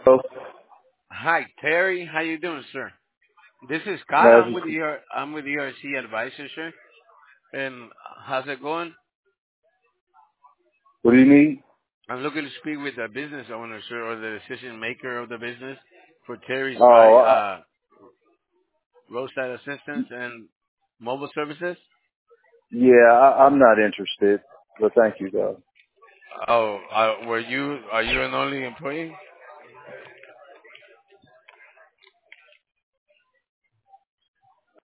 Oh, Hi, Terry. How you doing, sir? This is Kyle. no, I'm with ERC Advisor, sir. And how's it going? what do you need? I'm looking to speak with the business owner, sir, or the decision maker of the business for Terry's Oh, roadside assistance and mobile services. yeah, I'm not interested, but thank you, though. Oh, are you an only employee?